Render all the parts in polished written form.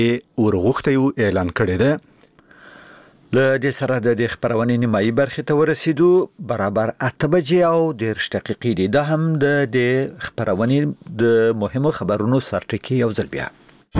ورغوښته اعلان کړی دی. له دې سره د خبرونې نیمایي برخې ته ورسېدو، برابر 8 بجې او 10 دقیقې دي. دا هم د خبرونې د مهمو خبرونو سرټکی یو ځل بیا.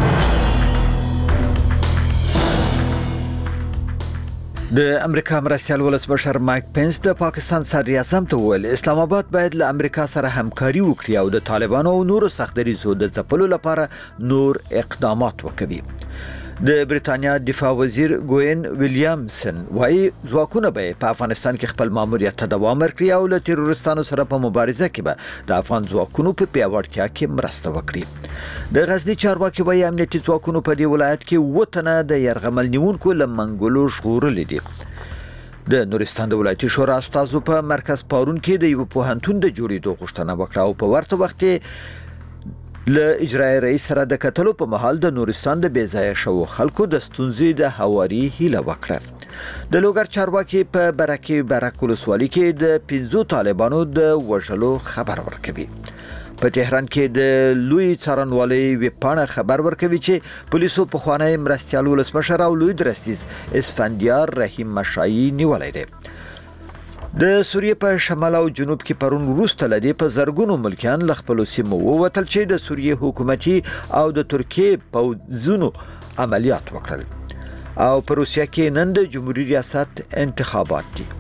د امریکا مرستیال ولسمشر مایک پنس د پاکستان صدر اعظم ته وویل اسلام آباد باید له امریکا سره همکاري وکړي او د طالبانو او نورو سختدریزو د ځپلو لپاره نور اقدامات وکړي. د بریتانیا دفاع وزیر ګوین ویلیامسن وايي ځواکونه به په افغانستان کې خپل ماموریت ته دوام ورکړي او له تروریستانو سره په مبارزه کې به د افغان ځواکونو په پیاوړتیا کې مرسته وکړي. د غزنی چارواکي وايي امنیتي ځواکونو په دې ولایت کې 7 تنه د يرغمل نیونکو له منګولو ژغورل دي. د نورستان د ولایتي شورا استازو په مرکز پارون کې د یو پوهنتون د جوړېدو غوښتنه وکړه او په ورته وخت له اجرایي رئیس سره د کتلو په محل د نورستان د بیځایه شو خلکو د ستونزې د هواري هیله وکړه. د لوګر چارواکي په برک ولسوالۍ کې د 15 طالبانو د وژلو خبر ورکوي. په تهران کې د لوی څارنوالۍ ویبپاڼه خبر ورکوي چې پولیسو په خوانی مرستیال ولسمشر او لوی درستیز اسفندیار رحیم مشایي نیولای دی. د سوریې په شمال او جنوب کې پرون وروسته لدی په زرګونو ملکیان ل خپل سیمو ووتل چې د سوریې حکومتي او د ترکیې پوځونو عملیات وکړل. او په روسیه کې نن د جمهوریت ریاست انتخابات دي.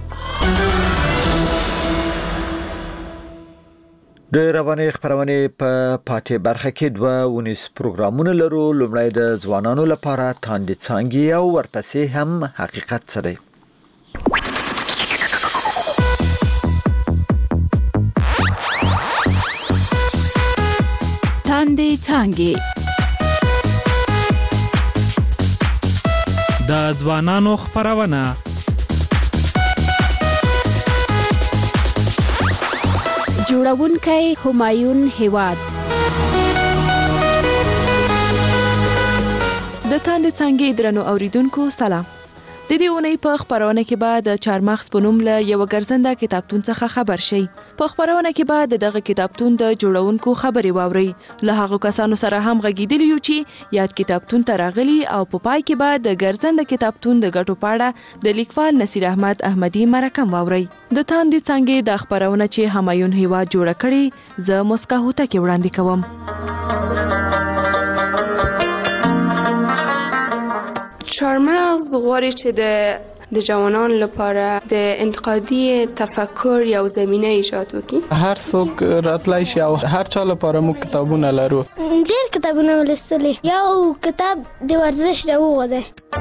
د رواني خبرونه په پاتې برخه کې 2 پروګرامونه لرو. لومړی د ځوانانو لپاره تاندې څانګې او ورپسې هم حقیقت سره. تاندې څانګې د ځوانانو خبرونه. جوړونکی همایون هیواد. د تاندې څانګې درنو اوریدونکو سلام. د دې اونۍ په خبرونه کې به د چارمغز په نوم له یو ګرځنده کتابتون څخه خبر شي. په خبرونه کې به دغه کتابتون د جوړونکو خبري واوري. له هغه کسانو سره هم غږیدلی یو چې یاد کتابتون ته راغلي او په پای کې به د ګرځنده کتابتون د ګټو پاړه د لیکوال نصیر احمد احمدي مرکم واوري. د تاندې څانګې د خبرونه چې همایون هیواد جوړ کړي زه مسکا هوته کې وړاندې کوم. چارمغز غواړي چې د جوانان لپاره د انتقادي تفکر یو زمینه ایجاد وکړي. هر څوک راتلای شي او هر چا لپاره مو کتابونه لرو. ډېر کتابونه ولستلي. یو کتاب د ورزش د وغوده.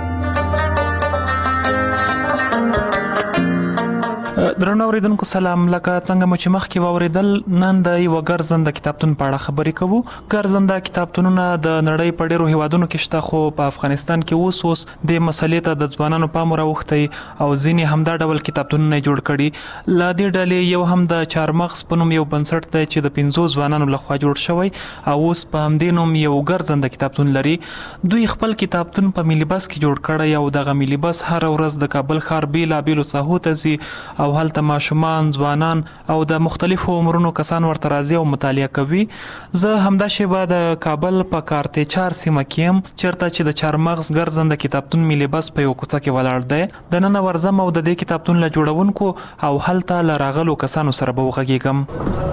درنو اوریدونکو سلام. لکه څنګه مو چې مخکې واوریدل نن د یو ګرځنده کتابتون په اړه خبرې کوو. ګرځنده کتابتونونه د نړۍ په ډیرو هیوادونو کې شته، خو په افغانستان کې اوس د مسلې ته د ځوانانو پام راوختی او ځینې همدا ډول کتابتونونه جوړ کړي. لا دې ډلې یو هم د چارمغز په نوم یو بنسټ دی چې د 15 ځوانانو لخوا جوړ شوی او اوس په همدې نوم یو ګرځنده کتابتون لري. دوی خپل کتابتون په ملي بس کې جوړ کړی او دغه ملي بس هر ورځ د کابل ښار بیلابیلو ساحو ته ځي او هلته ماشومان، ځوانان او د مختلفو عمرونو کسان ورته راځي او مطالعه کوي. زه همدا شیبه د کابل په کارته 4 سیمه کې يم چیرته چې د چارمغز ګرځنده کتابتون ملي بس په یو کوڅه کې ولاړ دی. د نن ورځم او د دې کتابتون له جوړونکو او هلته له راغلو کسانو سره به وغږیږم.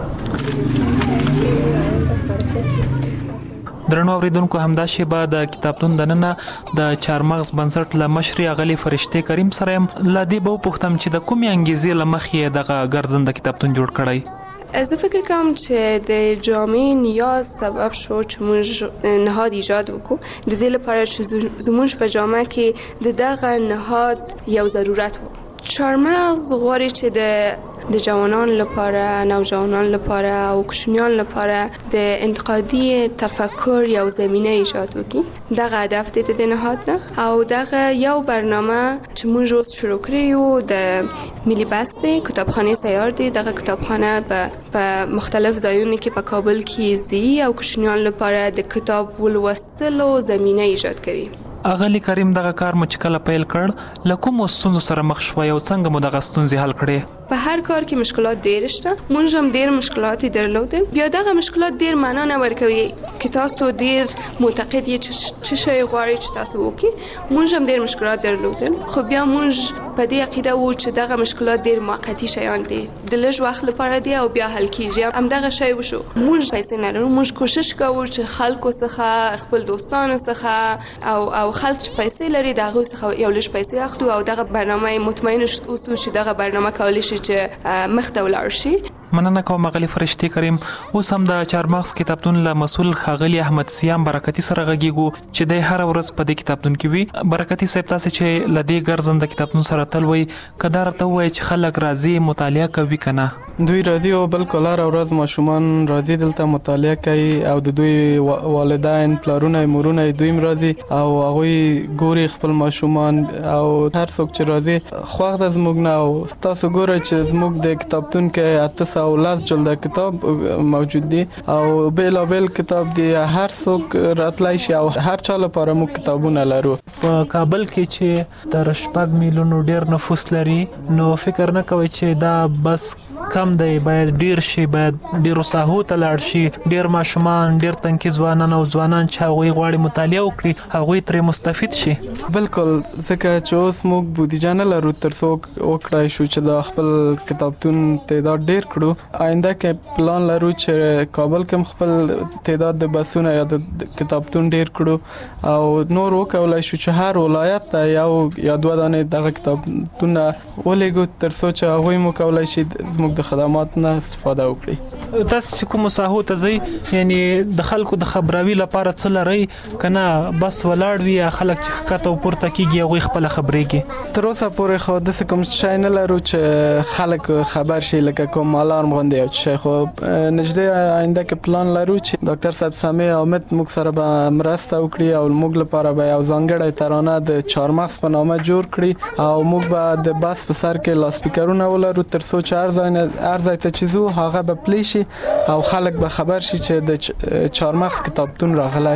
درنو اوریدونکو همدا شیبه د کتابتون دننه د چارمغز بنسټ له مشري اغلی فرشته کریم سره لا دی به پوښتم چې د کومې انګیزې لمخې دغه ګرځنده کتابتون جوړ کړی. زه فکر کوم چې د جامعه نیاز سبب شو چې موږ نهاد ایجاد وکړو. د دې لپاره چې زموږ په جامعه کې د دغه نهاد یو ضرورت و. چارمغز غواړي چې د جوانان لپاره، نوجوانان لپاره او کوچنیان لپاره د انتقادي تفکر یو زمینه ایجاد وکړي. دغه هدف د نهاد ده او دغه یو برنامه چې موږ اوس شروع کړی یو د ملي بس دی، کتابخانه سیار دی. دغه کتابخانه په مختلف ځایونو کې په کابل کې زی او کوچنیان لپاره د کتاب ولوستلو زمینه ایجاد کوي. اغلی کریم دغه کار مو چې کله پیل کړ له کومو ستونزو سره مخ شوی او څنګه مو دغه ستونزې حل کړې؟ په هر کار کې مشکلات ډېر شته، مونږ هم ډېر مشکلات درلودل. بیا دغه مشکلات ډېر معنا نه ورکوي چې تاسو ډېر معتقد یې چې شی غواړئ چې تاسو وکړئ. مونږ هم ډېر مشکلات درلودل، خو بیا مونږ په دې عقیده وو چې دغه مشکلات ډېر موقتی شیان دي، د لږ وخت لپاره دي او بیا حل کیږي. هم دغه شی وشو. مونږ پیسې نه لرو، مونږ کوشش کوو چې خلکو څخه خپل دوستانو څخه او خلک چې پیسې لري د هغوی څخه یو لږ پیسې اخلو او دغه برنامه مطمئن اوسو چې دغه برنامه کولی شي چې مخ ته ولاړ شي. مننه کوم غلی فرشتي کریم. اوس هم د چارمغز کتابتون له مسؤل ښاغلي احمد سیام برکتی سره غږیږو چې د هر ورځ په دې کتابتون کې وي. برکتی صاحب تاسو چې لدی ګرځنده کتابتون سره تل وي کدار ته وای چې خلک راځي مطالعه کوي کنه؟ دوی راځي او بالکل هر ورځ ماشومان راځي دلته مطالعه کوي او د دوی والدین پلارونه مورونه دوی راځي او هغه ګوري خپل ماشومان او هر څوک چې راځي خوښ د زموږ نه. او تاسو ګورئ چې زموږ د کتابتون کې او لاس جلد کتاب موجود دي او بیل کتاب دي، هر څوک راتلای شي او هر چا لپاره مو کتابونه لرو. په کابل کې چې تر 6 میلیونو ډیر نفوس لري نو فکر نه کوي چې دا بس کم دی، باید ډیر شي، باید ډیر ساحو ته لاړ شي، ډیر ماشومان، ډیر تنکي ځوانان او ځوانان چې هغه غواړي مطالعه وکړي هغه ترې مستفید شي. بالکل، ځکه چې اوس موږ بودیجه نه لرو تر څو وکړای شو چې د خپل کتابتون تعداد ډیر کړو. آینده کې پلان لرو چې کابل کې خپل تعداد د بسونه یا د کتابتون ډیر کړو او نور وکولای شو چې هر ولایت ته یا دوه دانې دغه کتابتون ولېګو تر څو چې هغه مو کولای شي زموږ د خدمات نه استفاده وکړي. تاسو کوم ساحو ته ځي یعنی د خلکو د خبراوي لپاره څه لري کنه بس ولاړ وي خلک چې کته پورته کیږي هغه خپل خبرېږي؟ تر اوسه پورې خو د کوم شای نه لرو چې خلک خبر شي لکه کوم الارم غونډه او چې خو نږدې آینده کې پلان لرو چې ډاکټر صاحب سامي احمد موږ سره به مرسته وکړي او موږ لپاره به یو ځانګړی ترانه د چارمغز په نامه جوړ کړي او موږ به د بس په سر کې لاسپیکرونه ولرو تر څو چې ارزای ته چیزو هغه به پلی شي او خلک به خبر شي چې د چارمغز کتابتون راغلی.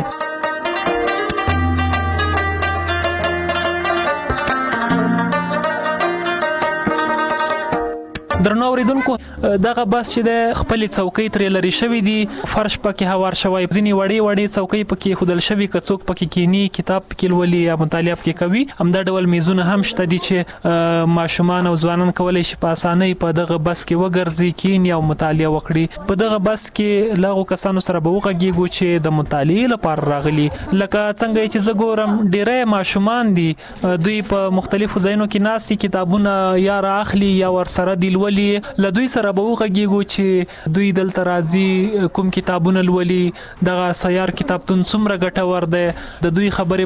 درنو اوریدونکو دغه بس چې د خپل څوکۍ ترې لري شوی دی، فرش پکې هوار شوی، ځینی وړې څوکۍ پکې خودل شوی، کڅوک پکې کینی کتاب پکې لولي یا مطالعه پکې کوي. همدا ډول میزونه هم شته دي چې ماشومان او ځوانان کولای شي په اسانۍ په دغه بس کې وګرځي، کینی او مطالعه وکړي. په دغه بس کې لاغو کسانو سره به وغږیږو چې د مطالعې لپاره راغلي. لکه څنګه چې زه ګورم ډېری ماشومان دي، دوی په مختلفو ځایونو کې ناستي کتابونه یا راخلي یا ورسره دی لولي. لدوی سره به وغږیږو چې دوی دلته راځي کوم کتابونه لولي، دغه سیار کتابتون څومره ګټور دی، د دوی خبرې